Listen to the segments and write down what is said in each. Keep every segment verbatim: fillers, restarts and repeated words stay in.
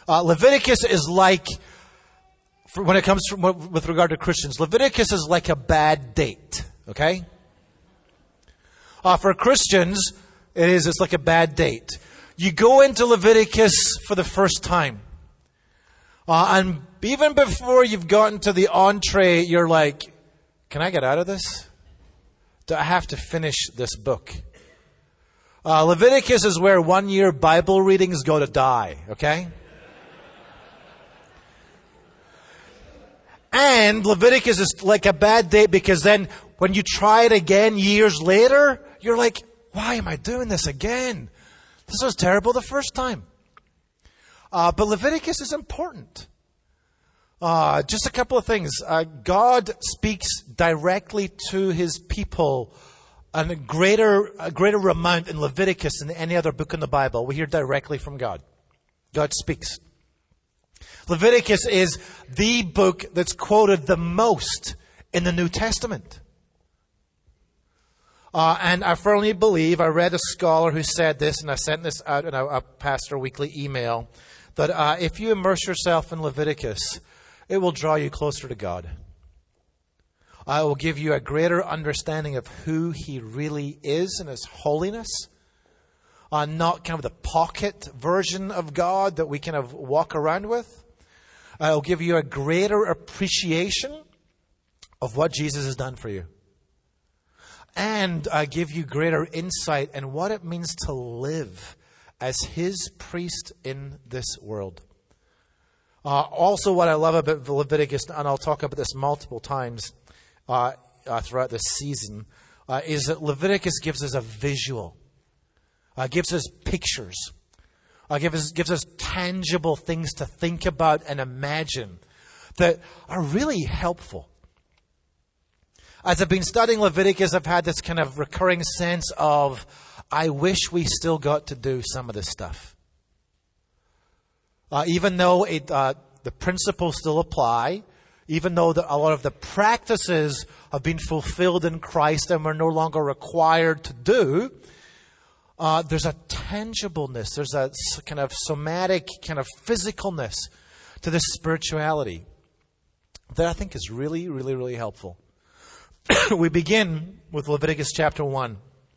Uh, Leviticus is like, for when it comes to, with regard to Christians, Leviticus is like a bad date, okay? Uh, for Christians, it is, it's like a bad date. You go into Leviticus for the first time. Uh, and even before you've gotten to the entree, you're like, can I get out of this? Do I have to finish this book? Uh, Leviticus is where one-year Bible readings go to die, okay? And Leviticus is like a bad date because then when you try it again years later, you're like, why am I doing this again? This was terrible the first time. Uh, but Leviticus is important. Uh, just a couple of things. Uh, God speaks directly to his people and a greater, a greater amount in Leviticus than any other book in the Bible. We hear directly from God. God speaks. Leviticus is the book that's quoted the most in the New Testament. Uh, and I firmly believe, I read a scholar who said this, and I sent this out in a, a pastor weekly email, that uh, if you immerse yourself in Leviticus, it will draw you closer to God. Uh, it will give you a greater understanding of who he really is and his holiness. Uh, not kind of the pocket version of God that we kind of walk around with. Uh, it will give you a greater appreciation of what Jesus has done for you. And uh, give you greater insight in what it means to live as his priest in this world. Uh, also, what I love about Leviticus, and I'll talk about this multiple times uh, uh, throughout this season, uh, is that Leviticus gives us a visual, uh, gives us pictures, uh, gives us, gives us tangible things to think about and imagine that are really helpful. As I've been studying Leviticus, I've had this kind of recurring sense of, I wish we still got to do some of this stuff. Uh, even though it, uh, the principles still apply, even though the, a lot of the practices have been fulfilled in Christ and we're no longer required to do, uh, there's a tangibleness, there's a kind of somatic, kind of physicalness to this spirituality that I think is really, really, really helpful. We begin with Leviticus chapter one.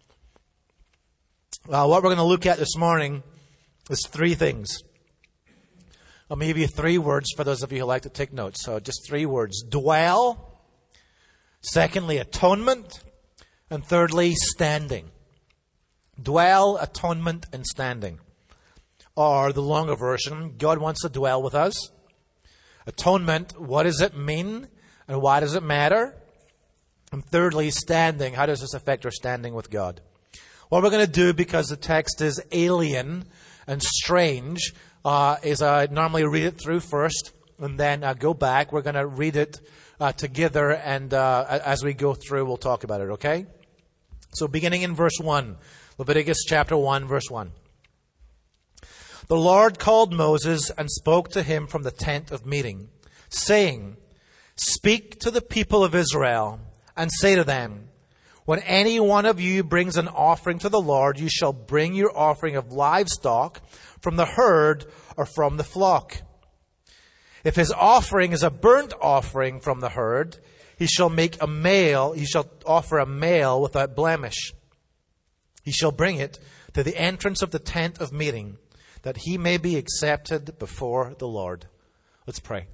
Uh, what we're going to look at this morning is three things. I'll give you three words for those of you who like to take notes. So just three words. Dwell. Secondly, atonement. And thirdly, standing. Dwell, atonement, and standing. Or the longer version, God wants to dwell with us. Atonement, what does it mean? And why does it matter? And thirdly, standing. How does this affect our standing with God? What we're going to do, because the text is alien and strange, uh, is I normally read it through first and then uh, go back. We're going to read it uh, together, and uh, as we go through, we'll talk about it, okay? So beginning in verse one, Leviticus chapter one, verse one. The Lord called Moses and spoke to him from the tent of meeting, saying, Speak to the people of Israel and say to them, when any one of you brings an offering to the Lord, you shall bring your offering of livestock from the herd or from the flock. If his offering is a burnt offering from the herd, he shall make a male, he shall offer a male without blemish. He shall bring it to the entrance of the tent of meeting, that he may be accepted before the Lord. Let's pray.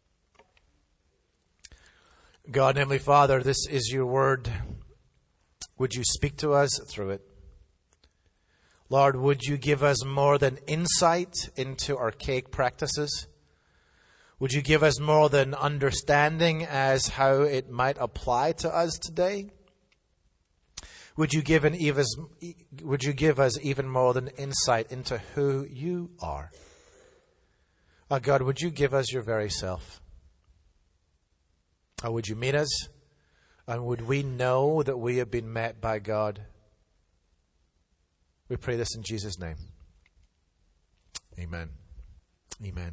God, Heavenly Father, this is your word. Would you speak to us through it? Lord, would you give us more than insight into archaic practices? Would you give us more than understanding as how it might apply to us today? Would you give an even, would you give us even more than insight into who you are? Oh God, would you give us your very self? Or would you meet us? And would we know that we have been met by God? We pray this in Jesus' name. Amen. Amen.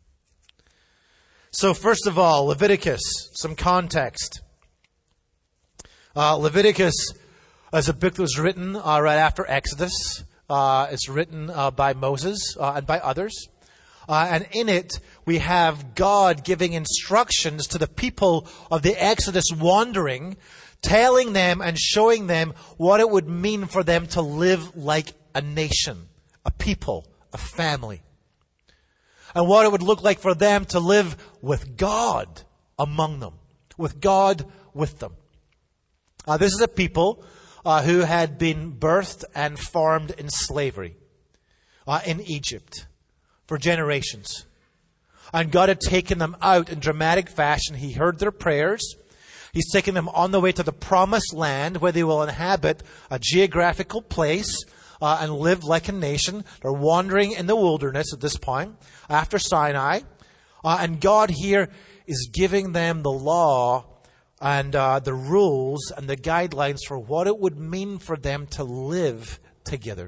So first of all, Leviticus, some context. Uh, Leviticus is a book that was written uh, right after Exodus. Uh, it's written uh, by Moses uh, and by others. Uh, and in it, we have God giving instructions to the people of the Exodus wandering, telling them and showing them what it would mean for them to live like a nation, a people, a family. And what it would look like for them to live with God among them, with God with them. Uh, this is a people uh, who had been birthed and formed in slavery uh, in Egypt for generations. And God had taken them out in dramatic fashion. He heard their prayers. He's taken them on the way to the promised land where they will inhabit a geographical place uh, and live like a nation. They're wandering in the wilderness at this point after Sinai. Uh, and God here is giving them the law and uh, the rules and the guidelines for what it would mean for them to live together.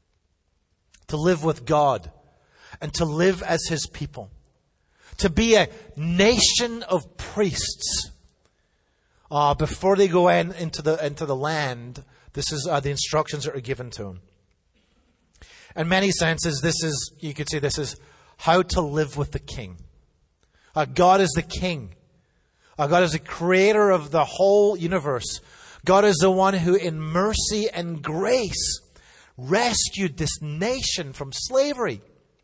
To live with God and to live as His people. To be a nation of priests. Uh, before they go in, into the into the land, this is uh, the instructions that are given to them. In many senses, this is, you could say this is how to live with the King. Uh, God is the King. Uh, God is the creator of the whole universe. God is the one who in mercy and grace rescued this nation from slavery.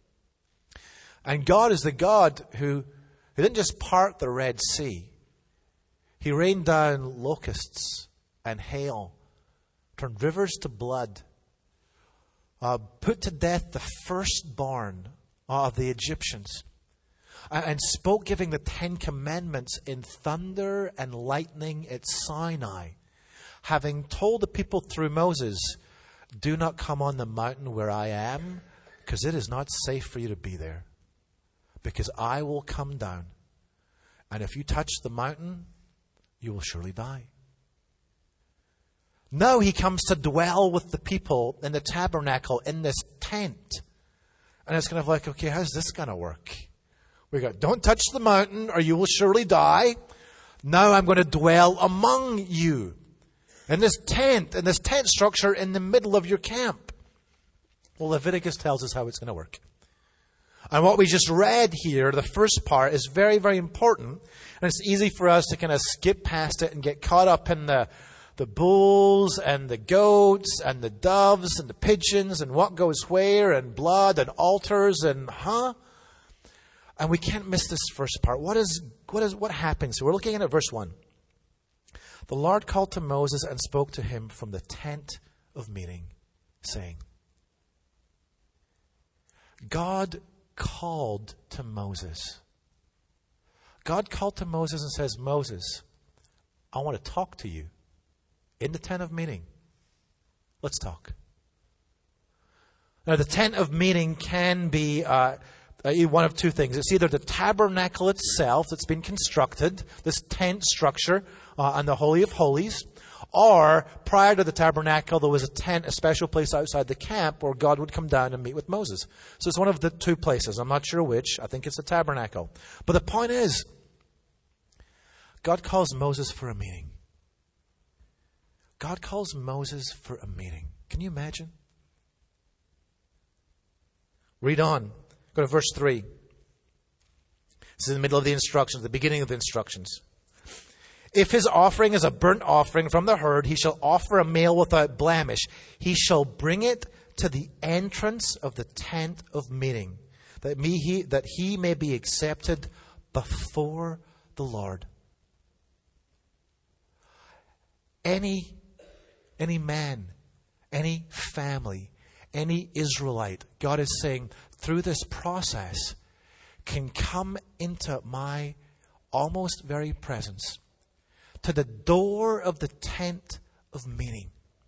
And God is the God who, who didn't just part the Red Sea. He rained down locusts and hail, turned rivers to blood, uh, put to death the firstborn of the Egyptians, and, and spoke giving the Ten Commandments in thunder and lightning at Sinai, having told the people through Moses, do not come on the mountain where I am, because it is not safe for you to be there, because I will come down, and if you touch the mountain, you will surely die. Now He comes to dwell with the people in the tabernacle, in this tent. And it's kind of like, okay, how's this going to work? We got, don't touch the mountain or you will surely die. Now I'm going to dwell among you. In this tent, in this tent structure in the middle of your camp. Well, Leviticus tells us how it's going to work. And what we just read here, the first part, is very, very important. And it's easy for us to kind of skip past it and get caught up in the, the bulls and the goats and the doves and the pigeons and what goes where and blood and altars and huh? And we can't miss this first part. What is what is what happens? So we're looking at verse one. The Lord called to Moses and spoke to him from the tent of meeting, saying, God called to Moses. God called to Moses and says, Moses, I want to talk to you in the tent of meeting. Let's talk. Now, the tent of meeting can be uh, one of two things. It's either the tabernacle itself that's been constructed, this tent structure uh, on the Holy of Holies, or prior to the tabernacle, there was a tent, a special place outside the camp where God would come down and meet with Moses. So it's one of the two places. I'm not sure which. I think it's the tabernacle. But the point is, God calls Moses for a meeting. God calls Moses for a meeting. Can you imagine? Read on. Go to verse three. This is in the middle of the instructions, the beginning of the instructions. If his offering is a burnt offering from the herd, he shall offer a male without blemish. He shall bring it to the entrance of the tent of meeting, that, me, he, that he may be accepted before the Lord. Any, any man, any family, any Israelite, God is saying, through this process, can come into my almost very presence, to the door of the tent of meeting.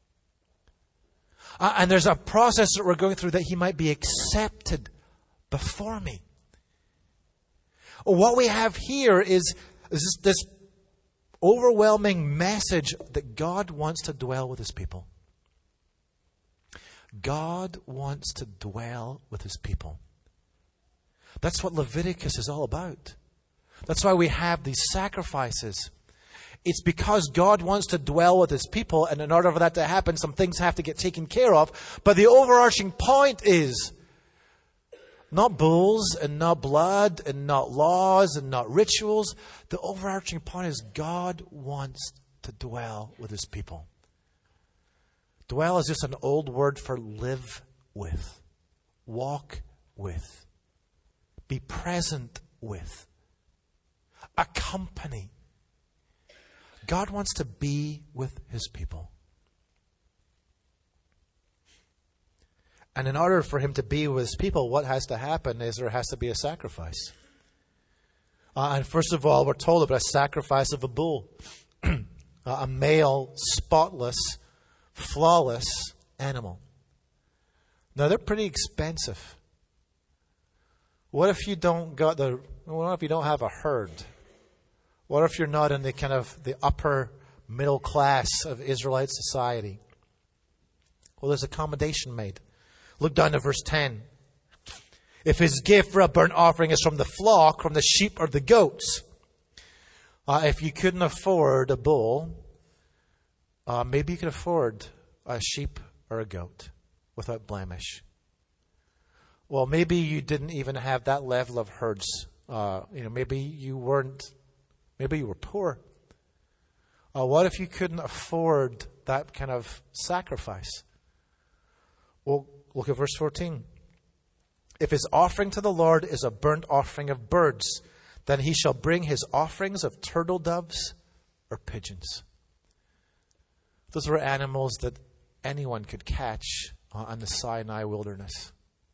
Uh, and there's a process that we're going through that he might be accepted before me. What we have here is, is this, this overwhelming message that God wants to dwell with his people. God wants to dwell with his people. That's what Leviticus is all about. That's why we have these sacrifices. It's because God wants to dwell with his people, and in order for that to happen, some things have to get taken care of. But the overarching point is, Not bulls and not blood and not laws and not rituals. The overarching point is God wants to dwell with his people. Dwell is just an old word for live with, walk with, be present with, accompany. God wants to be with his people. And in order for him to be with his people, what has to happen is there has to be a sacrifice. Uh, and first of all, we're told about a sacrifice of a bull. A male, spotless, flawless animal. Now, they're pretty expensive. What if you don't got the, what if you don't have a herd? What if you're not in the kind of the upper middle class of Israelite society? Well, there's accommodation made. Look down to verse ten. If his gift for a burnt offering is from the flock, from the sheep or the goats, uh, if you couldn't afford a bull, uh, maybe you could afford a sheep or a goat without blemish. Well, maybe you didn't even have that level of herds. Uh, you know, maybe you weren't. Maybe you were poor. Uh, what if you couldn't afford that kind of sacrifice? Well, look at verse fourteen. If his offering to the Lord is a burnt offering of birds, then he shall bring his offerings of turtle doves or pigeons. Those were animals that anyone could catch on the Sinai wilderness.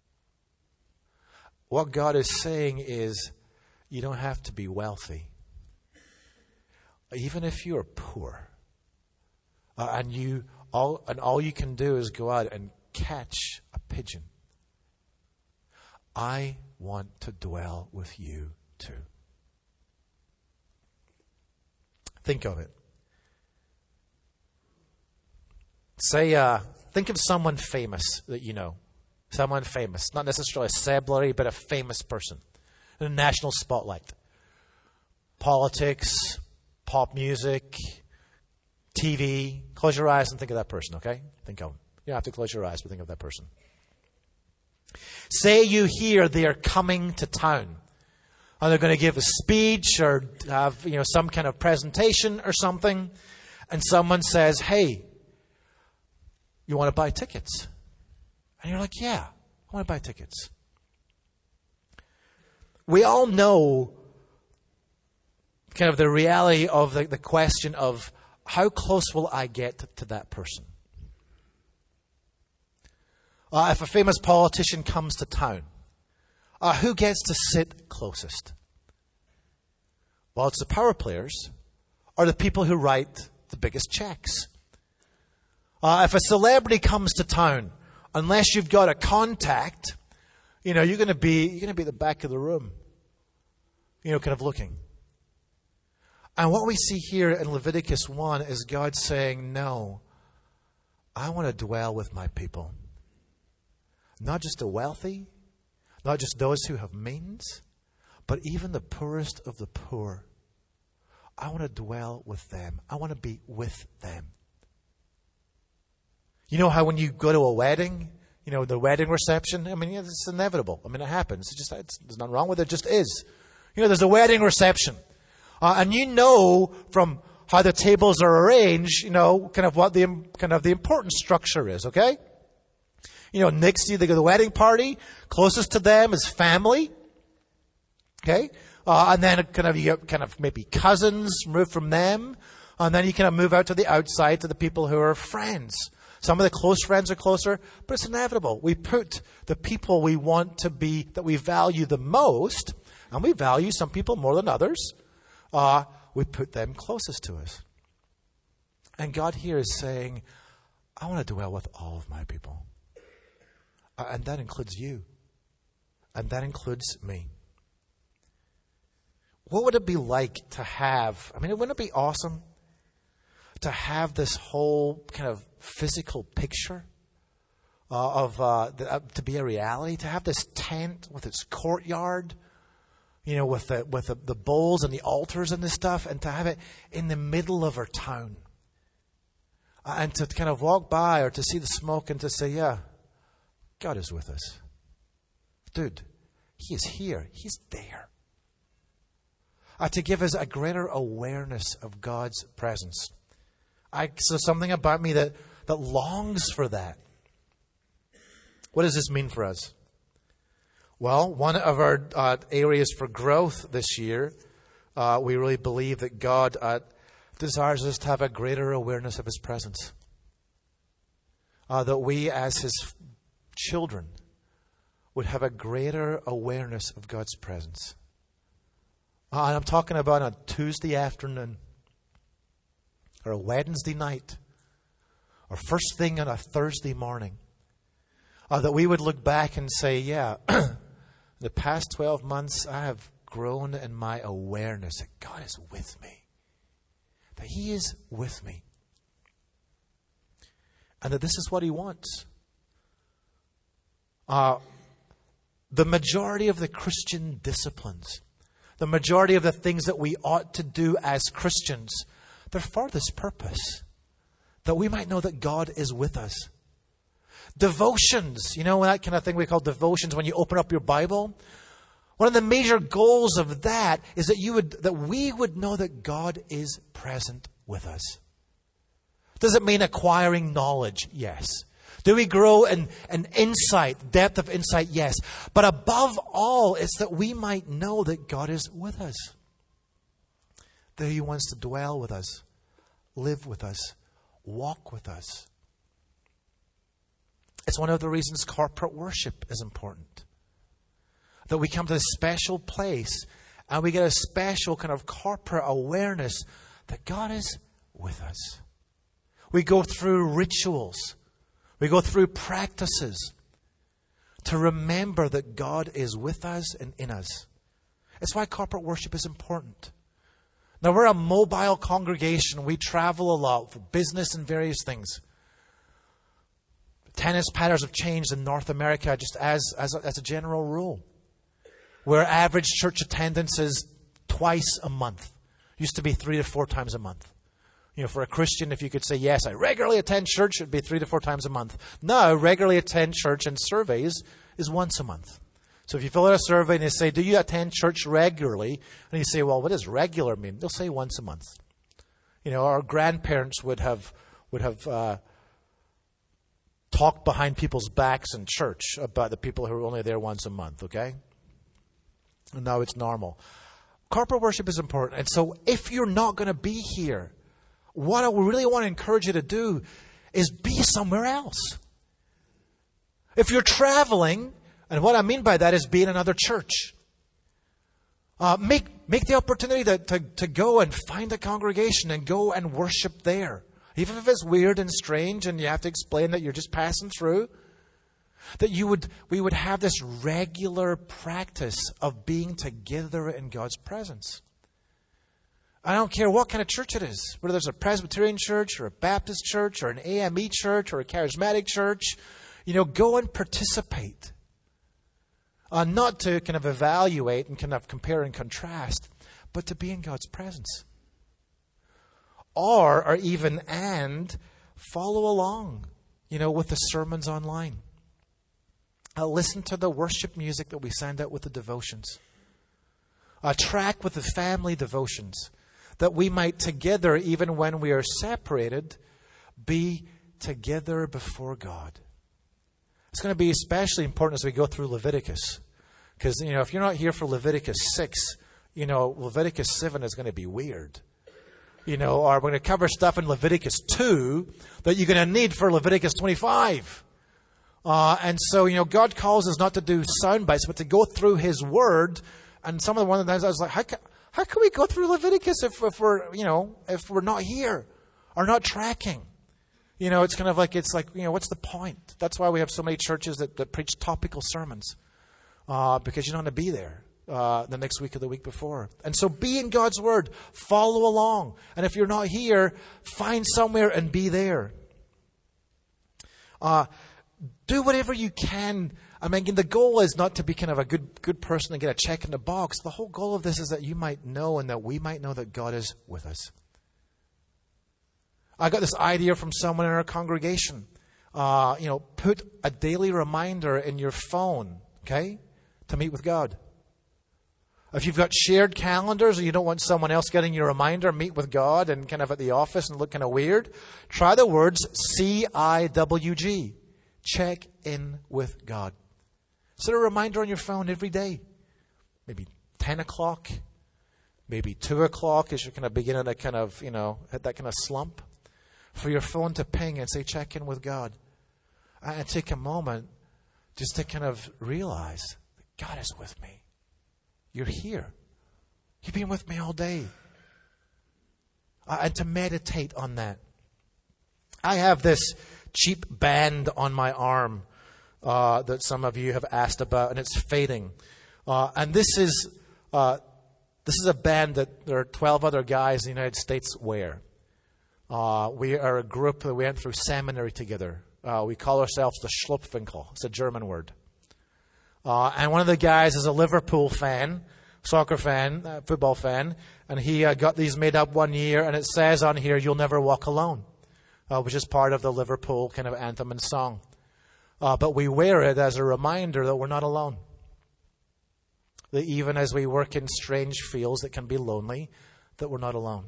What God is saying is, you don't have to be wealthy. Even if you are poor, uh, and you all and all you can do is go out and catch a pigeon. I want to dwell with you too. Think of it. Say, uh, think of someone famous that you know. Someone famous. Not necessarily a celebrity, but a famous person. In a national spotlight. Politics, pop music, T V. Close your eyes and think of that person, okay? Think of them. You don't have to close your eyes, but think of that person. Say you hear they are coming to town. And they're going to give a speech or have, you know, some kind of presentation or something. And someone says, hey, you want to buy tickets? And you're like, yeah, I want to buy tickets. We all know kind of the reality of the, the question of how close will I get to, to that person? Uh, if a famous politician comes to town, uh, who gets to sit closest? Well, it's the power players or the people who write the biggest checks. Uh, if a celebrity comes to town, unless you've got a contact, you know, you're going to be you're going to be at the back of the room, you know, kind of looking. And what we see here in Leviticus one is God saying, no, I want to dwell with my people. Not just the wealthy, not just those who have means, but even the poorest of the poor. I want to dwell with them. I want to be with them. You know how when you go to a wedding, you know, the wedding reception, I mean, it's inevitable. I mean, it happens. It's just, it's, there's nothing wrong with it. It just is. You know, there's a wedding reception. Uh, and you know from how the tables are arranged, you know, kind of what the kind of the important structure is, okay? You know, next to you, they go to the wedding party. Closest to them is family. Okay? Uh, and then kind of you get kind of maybe cousins, move from them. And then you kind of move out to the outside to the people who are friends. Some of the close friends are closer, but it's inevitable. We put the people we want to be, that we value the most, and we value some people more than others, uh, we put them closest to us. And God here is saying, I want to dwell with all of my people. Uh, and that includes you. And that includes me. What would it be like to have, I mean, wouldn't it be awesome to have this whole kind of physical picture uh, of, uh, the, uh, to be a reality, to have this tent with its courtyard, you know, with the, with the, the bowls and the altars and this stuff, and to have it in the middle of our town. Uh, and to kind of walk by or to see the smoke and to say, yeah, God is with us. Dude, He is here. He's there. Uh, to give us a greater awareness of God's presence. I, so something about me that, that longs for that. What does this mean for us? Well, one of our uh, areas for growth this year, uh, we really believe that God uh, desires us to have a greater awareness of His presence. Uh, that we as His children would have a greater awareness of God's presence. Uh, and I'm talking about a Tuesday afternoon, or a Wednesday night, or first thing on a Thursday morning. Uh, that we would look back and say, yeah, the past twelve months I have grown in my awareness that God is with me. That He is with me. And that this is what He wants. Uh, the majority of the Christian disciplines, the majority of the things that we ought to do as Christians, they're for this purpose. That we might know that God is with us. Devotions, you know that kind of thing we call devotions when you open up your Bible? One of the major goals of that is that you would, that we would know that God is present with us. Does it mean acquiring knowledge? Yes. Do we grow in, in insight, depth of insight? Yes. But above all, it's that we might know that God is with us. That He wants to dwell with us, live with us, walk with us. It's one of the reasons corporate worship is important. That we come to this special place and we get a special kind of corporate awareness that God is with us. We go through rituals. We go through practices to remember that God is with us and in us. It's why corporate worship is important. Now, we're a mobile congregation. We travel a lot for business and various things. Tennis patterns have changed in North America just as, as, a, as a general rule. Where average church attendance is twice a month. Used to be three to four times a month. You know, for a Christian, if you could say, yes, I regularly attend church, it would be three to four times a month. Now, regularly attend church in surveys is once a month. So if you fill out a survey and they say, do you attend church regularly? And you say, well, what does regular mean? They'll say once a month. You know, our grandparents would have would have uh, talked behind people's backs in church about the people who are only there once a month, okay? And now it's normal. Corporate worship is important. And so if you're not going to be here, what I really want to encourage you to do is be somewhere else. If you're traveling, and what I mean by that is be in another church. Uh, make make the opportunity to, to, to go and find a congregation and go and worship there. Even if it's weird and strange and you have to explain that you're just passing through. That you would we would have this regular practice of being together in God's presence. I don't care what kind of church it is, whether there's a Presbyterian church or a Baptist church or an A M E church or a charismatic church. You know, go and participate. Uh, not to kind of evaluate and kind of compare and contrast, but to be in God's presence. Or, or even and follow along, you know, with the sermons online. Uh, listen to the worship music that we send out with the devotions. Uh, track with the family devotions. That we might together, even when we are separated, be together before God. It's going to be especially important as we go through Leviticus. Because, you know, if you're not here for Leviticus six, you know, Leviticus seven is going to be weird. You know, or we're going to cover stuff in Leviticus two that you're going to need for Leviticus twenty-five. Uh, and so, you know, God calls us not to do sound bites, but to go through His Word. And some of the one of the times I was like, how can, how can we go through Leviticus if, if we're, you know, if we're not here or not tracking? You know, it's kind of like, it's like, you know, what's the point? That's why we have so many churches that, that preach topical sermons. Uh, because you don't want to be there uh, the next week or the week before. And so be in God's Word. Follow along. And if you're not here, find somewhere and be there. Uh, do whatever you can. I mean, the goal is not to be kind of a good, good person and get a check in the box. The whole goal of this is that you might know and that we might know that God is with us. I got this idea from someone in our congregation. Uh, you know, put a daily reminder in your phone, okay, to meet with God. If you've got shared calendars and you don't want someone else getting you a reminder, meet with God and kind of at the office and look kind of weird, try the words C I W G. Check in with God. Set a reminder on your phone every day. Maybe ten o'clock, maybe two o'clock as you're kind of beginning to kind of, you know, hit that kind of slump. For your phone to ping and say, check in with God. And take a moment just to kind of realize that God is with me. You're here. You've been with me all day. Uh, and to meditate on that. I have this cheap band on my arm uh, that some of you have asked about, and it's fading. Uh, and this is uh, this is a band that there are twelve other guys in the United States wear. Uh, we are a group that went through seminary together. Uh, we call ourselves the Schlupfwinkel. It's a German word. Uh, and one of the guys is a Liverpool fan, soccer fan, uh, football fan, and he uh, got these made up one year, and it says on here, "You'll never walk alone," uh, which is part of the Liverpool kind of anthem and song. Uh, but we wear it as a reminder that we're not alone. That even as we work in strange fields that can be lonely, that we're not alone.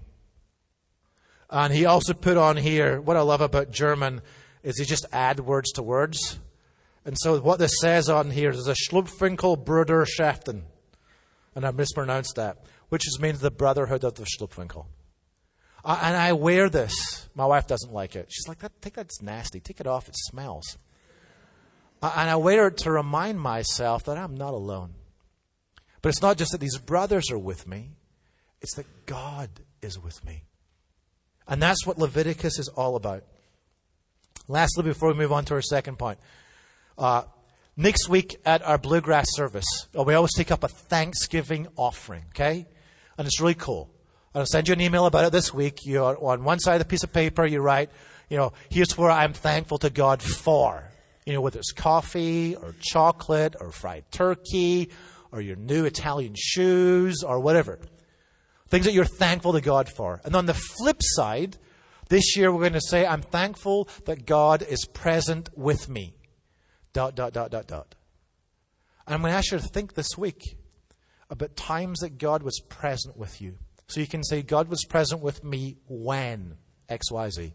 And he also put on here, what I love about German is he just add words to words. And so what this says on here is a Schlupfwinkel Bruderschaften. And I mispronounced that, which just means the brotherhood of the Schlupfwinkel. Uh, and I wear this. My wife doesn't like it. She's like, that, take that's nasty. Take it off. It smells. Uh, and I wear it to remind myself that I'm not alone. But it's not just that these brothers are with me. It's that God is with me. And that's what Leviticus is all about. Lastly, before we move on to our second point, uh, next week at our Bluegrass service, uh, we always take up a Thanksgiving offering, okay? And it's really cool. I'll send you an email about it this week. You are on one side of the piece of paper, you write, you know, here's where I'm thankful to God for. You know, whether it's coffee or chocolate or fried turkey or your new Italian shoes or whatever. Things that you're thankful to God for. And on the flip side, this year we're going to say, I'm thankful that God is present with me. Dot, dot, dot, dot, dot. And I'm going to ask you to think this week about times that God was present with you. So you can say, God was present with me when X Y Z.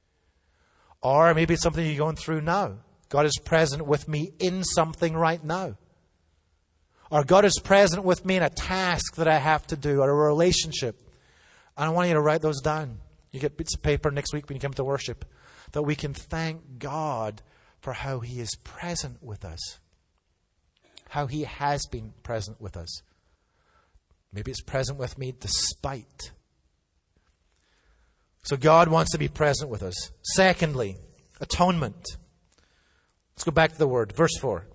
Or maybe it's something you're going through now. God is present with me in something right now. Or God is present with me in a task that I have to do or a relationship. And I want you to write those down. You get bits of paper next week when you come to worship. That we can thank God for how He is present with us. How He has been present with us. Maybe it's present with me despite. So God wants to be present with us. Secondly, atonement. Let's go back to the word. Verse four.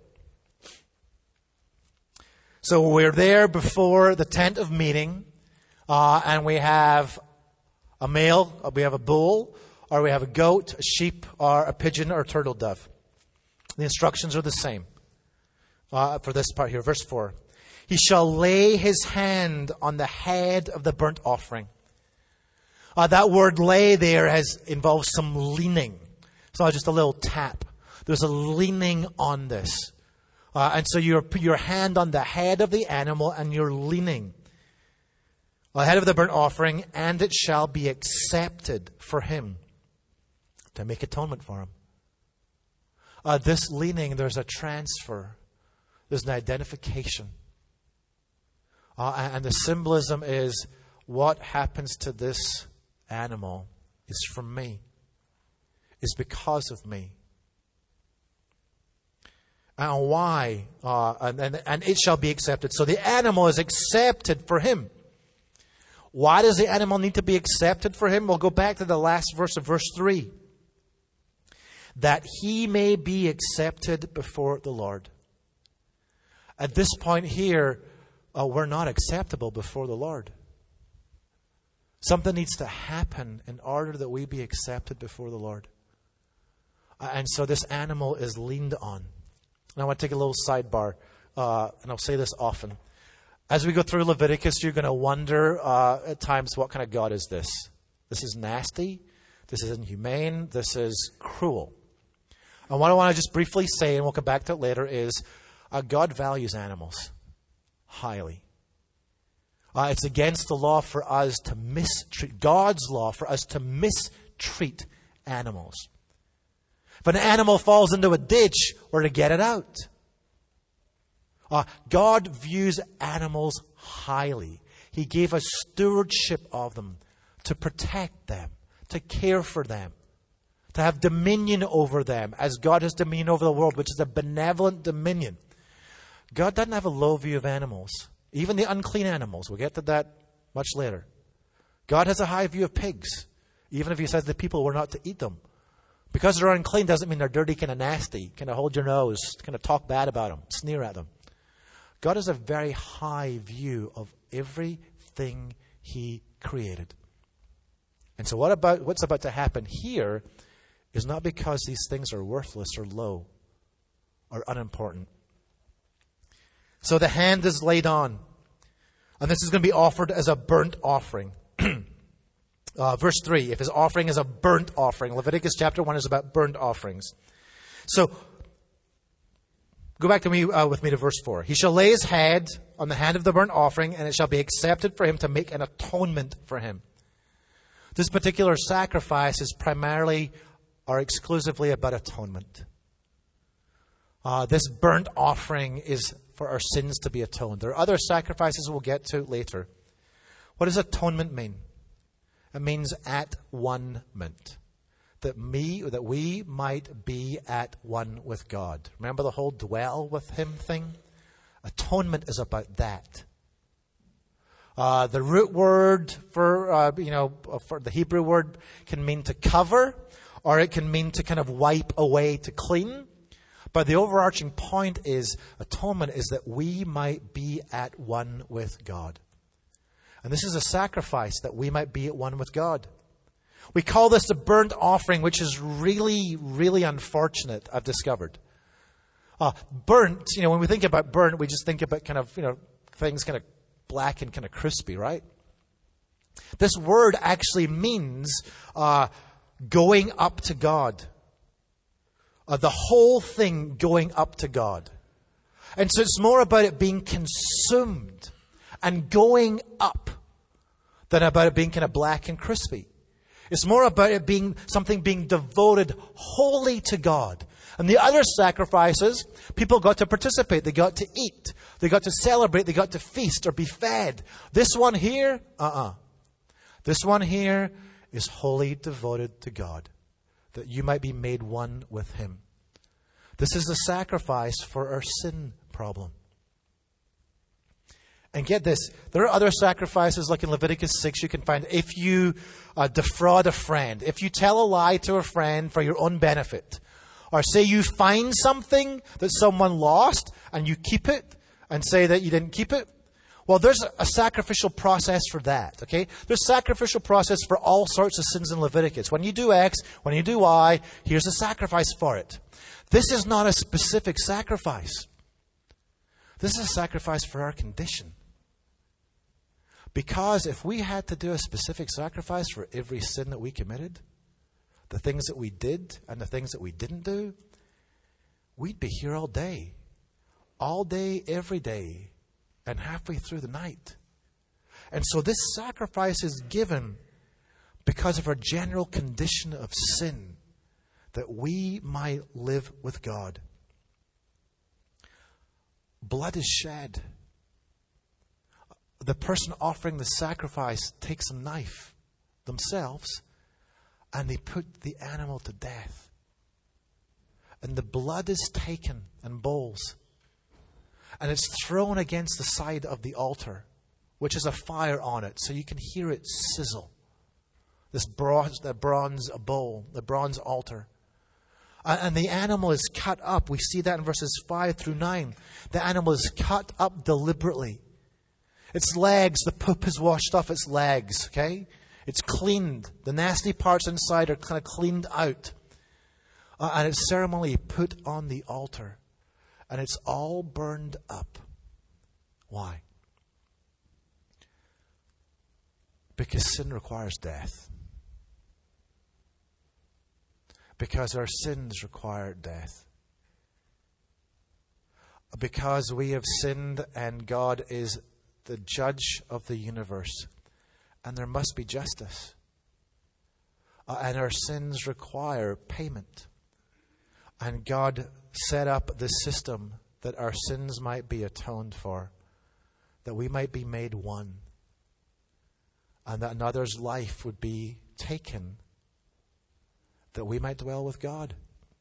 So we're there before the tent of meeting, uh, and we have a male, we have a bull, or we have a goat, a sheep, or a pigeon, or a turtle dove. The instructions are the same uh, for this part here. Verse four. He shall lay his hand on the head of the burnt offering. Uh, that word lay there has involves some leaning. It's not just a little tap. There's a leaning on this. Uh, and so you put your hand on the head of the animal and you're leaning. On the head of the burnt offering, and it shall be accepted for him to make atonement for him. Uh, this leaning, there's a transfer. There's an identification. Uh, and the symbolism is what happens to this animal is from me. Is because of me. And why? Uh, and, and, and it shall be accepted. So the animal is accepted for him. Why does the animal need to be accepted for him? We'll go back to the last verse of verse three. That he may be accepted before the Lord. At this point here, uh, we're not acceptable before the Lord. Something needs to happen in order that we be accepted before the Lord. Uh, and so this animal is leaned on. And I want to take a little sidebar, uh, and I'll say this often. As we go through Leviticus, you're going to wonder uh, at times, what kind of God is this? This is nasty. This is inhumane. This is cruel. And what I want to just briefly say, and we'll come back to it later, is Uh, God values animals highly. Uh, it's against the law for us to mistreat, God's law for us to mistreat animals. If an animal falls into a ditch, we're to get it out. Uh, God views animals highly. He gave us stewardship of them, to protect them, to care for them, to have dominion over them, as God has dominion over the world, which is a benevolent dominion. God doesn't have a low view of animals, even the unclean animals. We'll get to that much later. God has a high view of pigs, even if he says the people were not to eat them. Because they're unclean doesn't mean they're dirty, kind of nasty, kind of hold your nose, kind of talk bad about them, sneer at them. God has a very high view of everything he created. And so what about what's about to happen here is not because these things are worthless or low or unimportant. So the hand is laid on, and this is going to be offered as a burnt offering. uh, verse three, if his offering is a burnt offering. Leviticus chapter one is about burnt offerings. So go back to me uh, with me to verse four. He shall lay his head on the hand of the burnt offering, and it shall be accepted for him to make an atonement for him. This particular sacrifice is primarily or exclusively about atonement. Uh, this burnt offering is for our sins to be atoned. There are other sacrifices we'll get to later. What does atonement mean? It means at one-ment. That me, that we might be at one with God. Remember the whole dwell with him thing? Atonement is about that. Uh, the root word for, uh, you know, for the Hebrew word can mean to cover, or it can mean to kind of wipe away, to clean. But the overarching point is, atonement is that we might be at one with God. And this is a sacrifice that we might be at one with God. We call this a burnt offering, which is really, really unfortunate, I've discovered. Uh, burnt, you know, when we think about burnt, we just think about kind of, you know, things kind of black and kind of crispy, right? This word actually means uh, going up to God. Uh, the whole thing going up to God. And so it's more about it being consumed and going up than about it being kind of black and crispy. It's more about it being something being devoted wholly to God. And the other sacrifices, people got to participate. They got to eat. They got to celebrate. They got to feast or be fed. This one here, uh-uh. This one here is wholly devoted to God, that you might be made one with him. This is the sacrifice for our sin problem. And get this, there are other sacrifices like in Leviticus six you can find. If you uh, defraud a friend, if you tell a lie to a friend for your own benefit, or say you find something that someone lost and you keep it and say that you didn't keep it, well, there's a sacrificial process for that, okay? There's sacrificial process for all sorts of sins in Leviticus. When you do X, when you do Y, here's a sacrifice for it. This is not a specific sacrifice. This is a sacrifice for our condition. Because if we had to do a specific sacrifice for every sin that we committed, the things that we did and the things that we didn't do, we'd be here all day. All day, every day, and halfway through the night. And so this sacrifice is given because of our general condition of sin, that we might live with God. Blood is shed. The person offering the sacrifice takes a knife themselves and they put the animal to death. And the blood is taken in bowls. And it's thrown against the side of the altar, which has a fire on it, so you can hear it sizzle. This bronze, the bronze bowl, the bronze altar. And the animal is cut up. We see that in verses five through nine. The animal is cut up deliberately. Its legs, the poop is washed off its legs, okay? It's cleaned. The nasty parts inside are kind of cleaned out. Uh, and it's ceremonially put on the altar. And it's all burned up. Why? Because sin requires death. Because our sins require death. because we have sinned and God is the judge of the universe. And there must be justice. Uh, and our sins require payment. And God set up this system that our sins might be atoned for, that we might be made one, and that another's life would be taken, that we might dwell with God.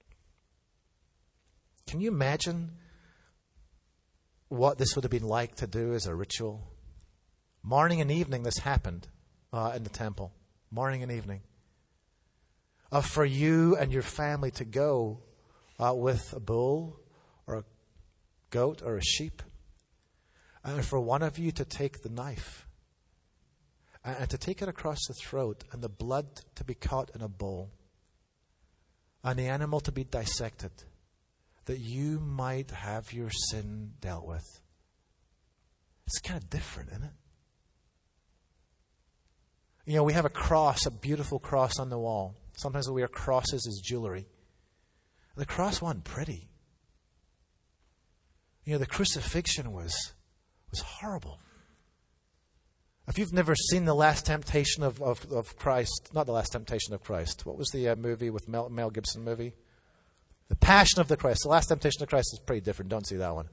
Can you imagine what this would have been like to do as a ritual? Morning and evening this happened uh, in the temple. Morning and evening. Uh, for you and your family to go uh, with a bull or a goat or a sheep. And for one of you to take the knife and, and to take it across the throat, and the blood to be caught in a bowl, and the animal to be dissected, that you might have your sin dealt with. It's kind of different, isn't it? You know, we have a cross, a beautiful cross on the wall. Sometimes we wear crosses as jewelry. The cross wasn't pretty. You know, the crucifixion was, was horrible. If you've never seen The Last Temptation of, of, of Christ, not The Last Temptation of Christ, what was the uh, movie with Mel, Mel Gibson movie? The Passion of the Christ. The Last Temptation of Christ is pretty different. Don't see that one.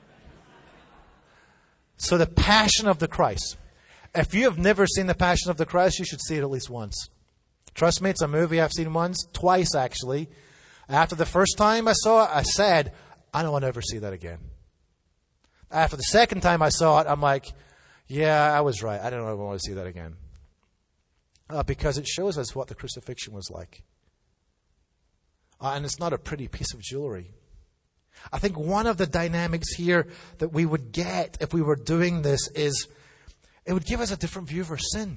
So the Passion of the Christ. If you have never seen the Passion of the Christ, you should see it at least once. Trust me, it's a movie I've seen once, twice actually. After the first time I saw it, I said, I don't want to ever see that again. After the second time I saw it, I'm like, yeah, I was right. I don't ever want to see that again. Uh, because it shows us what the crucifixion was like. Uh, and it's not a pretty piece of jewelry. I think one of the dynamics here that we would get if we were doing this is it would give us a different view of our sin.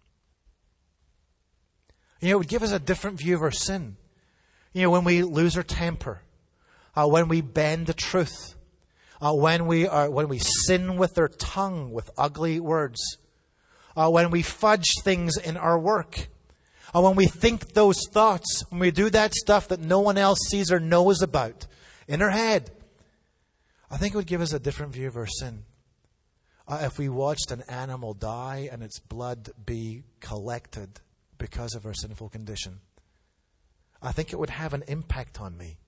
You know, it would give us a different view of our sin. You know, when we lose our temper, uh, when we bend the truth, uh, when we are when we sin with our tongue with ugly words, uh, when we fudge things in our work, uh, when we think those thoughts, when we do that stuff that no one else sees or knows about in our head, I think it would give us a different view of our sin. Uh, if we watched an animal die and its blood be collected because of our sinful condition, I think it would have an impact on me.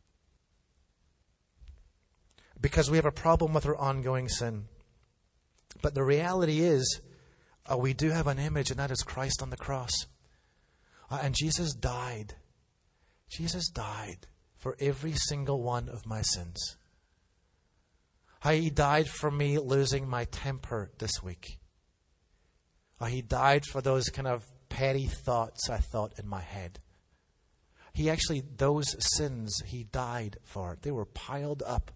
Because we have a problem with our ongoing sin. But the reality is, uh, we do have an image, and that is Christ on the cross. Uh, and Jesus died. Jesus died for every single one of my sins. Uh, he died for me losing my temper this week. Uh, he died for those kind of petty thoughts I thought in my head. He actually, those sins, He died for. They were piled up.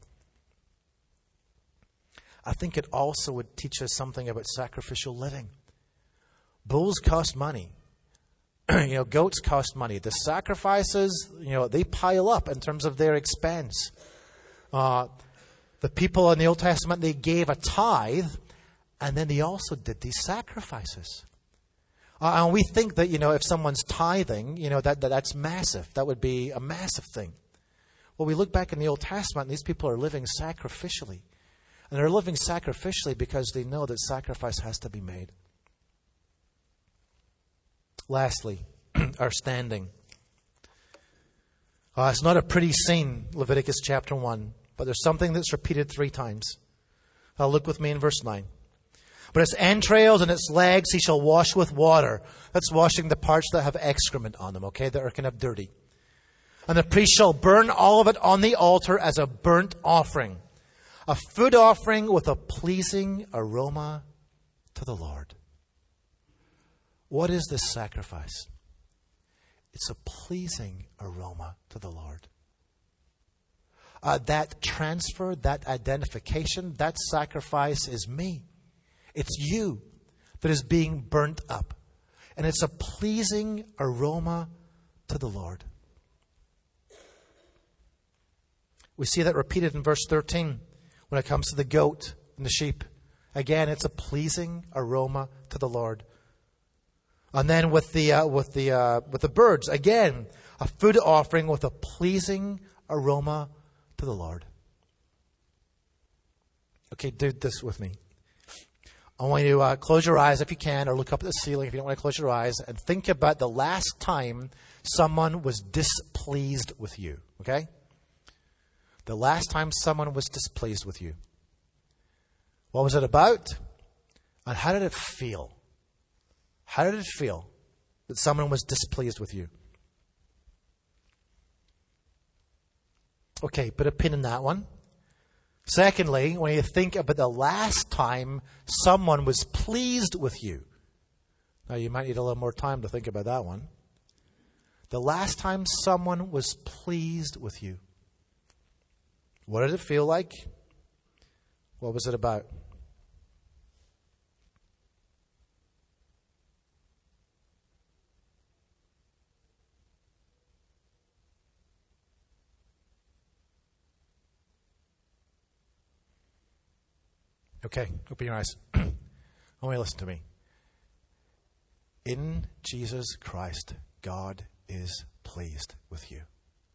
I think it also would teach us something about sacrificial living. Bulls cost money. you know, goats cost money. The sacrifices, you know, they pile up in terms of their expense. Uh, the people in the Old Testament, they gave a tithe, and then they also did these sacrifices. Uh, and we think that, you know, if someone's tithing, you know, that, that that's massive. That would be a massive thing. Well, we look back in the Old Testament, and these people are living sacrificially. And they're living sacrificially because they know that sacrifice has to be made. Lastly, our standing. Uh, it's not a pretty scene, Leviticus chapter one, but there's something that's repeated three times. Uh, look with me in verse nine. But its entrails and its legs he shall wash with water. That's washing the parts that have excrement on them, okay, that are kind of dirty. And the priest shall burn all of it on the altar as a burnt offering, a food offering with a pleasing aroma to the Lord. What is this sacrifice? It's a pleasing aroma to the Lord. Uh, that transfer, that identification, that sacrifice is me. It's you that is being burnt up. And it's a pleasing aroma to the Lord. We see that repeated in verse thirteen when it comes to the goat and the sheep. Again, it's a pleasing aroma to the Lord. And then with the uh, with the uh, with the birds, again, a food offering with a pleasing aroma to the Lord. Okay, do this with me. I want you to uh, close your eyes if you can, or look up at the ceiling if you don't want to close your eyes, and think about the last time someone was displeased with you, okay? The last time someone was displeased with you. What was it about? And how did it feel? How did it feel that someone was displeased with you? Okay, put a pin in that one. Secondly, when you think about the last time someone was pleased with you. Now, you might need a little more time to think about that one. The last time someone was pleased with you. What did it feel like? What was it about? Okay, open your eyes. I want you to listen to me. In Jesus Christ, God is pleased with you.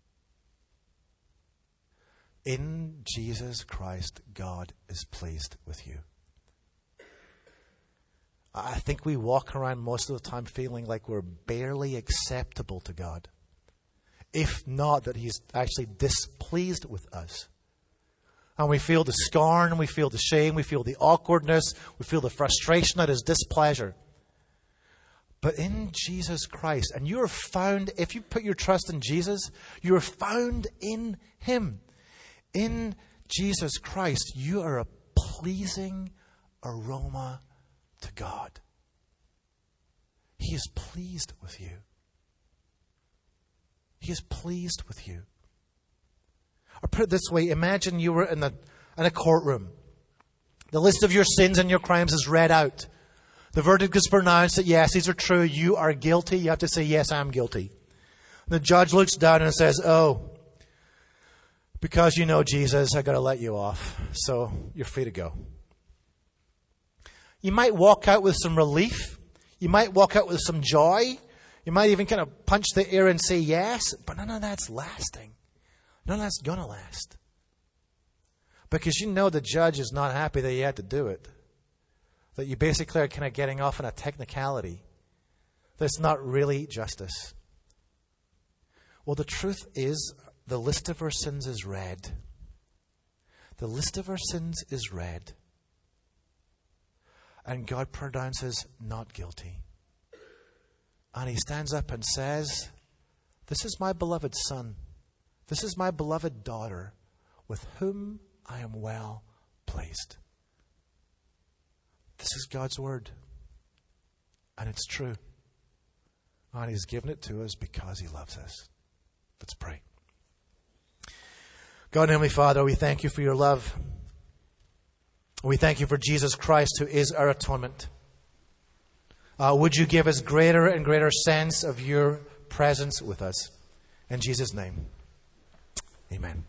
In Jesus Christ, God is pleased with you. I think we walk around most of the time feeling like we're barely acceptable to God. If not that He's actually displeased with us. And we feel the scorn, we feel the shame, we feel the awkwardness, we feel the frustration at His displeasure. But in Jesus Christ, and you are found, if you put your trust in Jesus, you are found in Him. In Jesus Christ, you are a pleasing aroma to God. He is pleased with you. He is pleased with you. Or put it this way, imagine you were in a, in a courtroom. The list of your sins and your crimes is read out. The verdict is pronounced that yes, these are true. You are guilty. You have to say, yes, I'm guilty. The judge looks down and says, oh, because you know Jesus, I've got to let you off. So you're free to go. You might walk out with some relief. You might walk out with some joy. You might even kind of punch the air and say yes. But none of that's lasting. None of that's going to last. Because you know the judge is not happy that you had to do it. That you basically are kind of getting off on a technicality. That's not really justice. Well, the truth is, the list of our sins is read. The list of our sins is read. And God pronounces not guilty. And He stands up and says, this is my beloved Son. This is my beloved daughter, with whom I am well pleased. This is God's word. And it's true. And He's given it to us because He loves us. Let's pray. God and Heavenly Father, we thank You for Your love. We thank You for Jesus Christ, who is our atonement. Uh, would You give us greater and greater sense of Your presence with us. In Jesus' name. Amen.